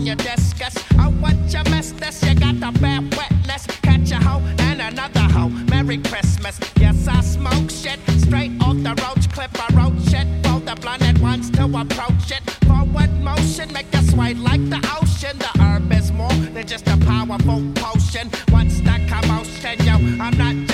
your discus. Oh, what you missed this? You got the bad witness. Catch a hoe and another hoe. Merry Christmas. Yes, I smoke shit straight off the roach clip. I wrote shit for the blinded ones to approach it. Forward motion, make you sway like the ocean. The herb is more than just a powerful potion. What's that commotion, yo? I'm not